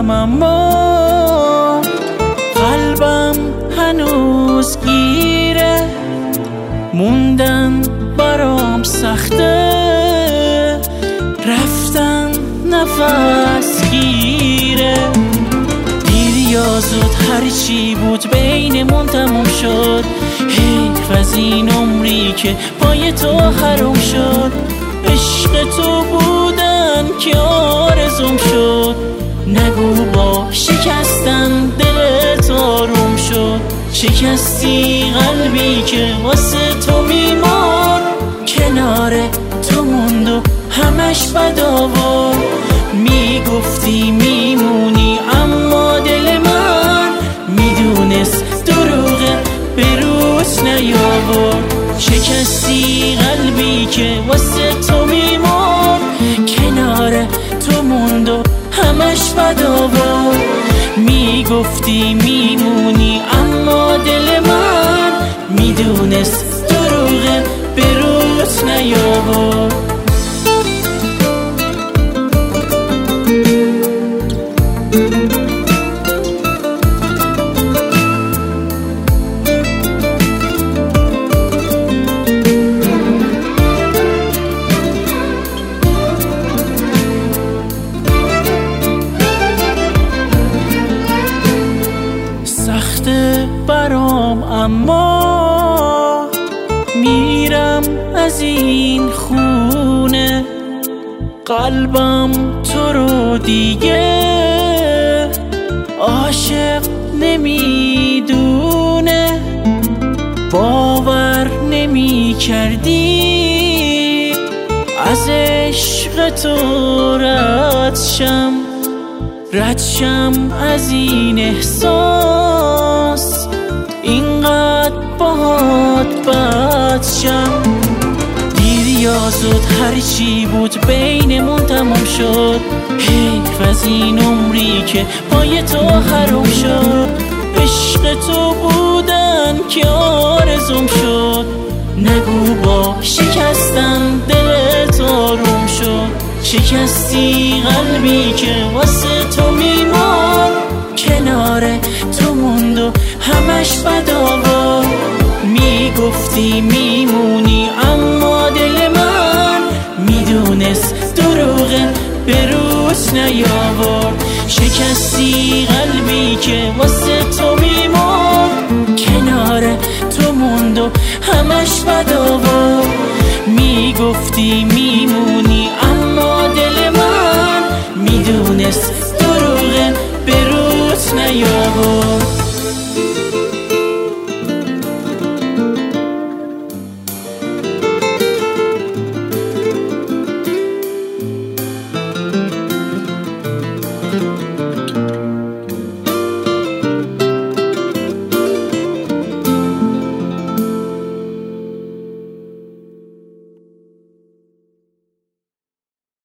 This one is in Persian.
میرم اما قلبم هنوز گیره، موندن برام سخته، رفتن نفس گیره. دیر یا زود هرچی بود بینمون تموم شد، حیف از این عمری که پای تو حروم شد. عشق تو بودن که آرزوم شد، نگو با شکستن دلت آروم شد. شکستی قلبی که واسه تو میمون، کنار تو موند و همش بد آورد. میگفتی میمونی اما دل من میدونست دروغه، به روز نیاورد. شکستی قلبی که واسه تو میمون، کنار تو موند و همش بد آورد. میگفتی میمونی اما دل من میدونست دروغه، به روز نیاورد. سخته برام اما میرم از این خونه، قلبم تو رو دیگه عاشق نمیدونه. باور نمی کردی از عشق تو رد شم از این احساس، اینقدر باهات بد شم. دیر یا زود هرچی بود بینمون تموم شد، حیف از این عمری که پای تو حروم شد. عشق تو بودن که آرزوم شد، نگو با شکستن دلت آروم شد. شکستی قلبی که واسه تو میمون، کنار تو موند و همش بد آورد. میگفتی میمونی اما دل من میدونست دروغه، به روز نیاورد. شکستی قلبی که واسه تو میمون، کنار تو موند و همش بد آورد. میگفتی میمونی اما دل من میدونست دروغه، به روز نیاورد.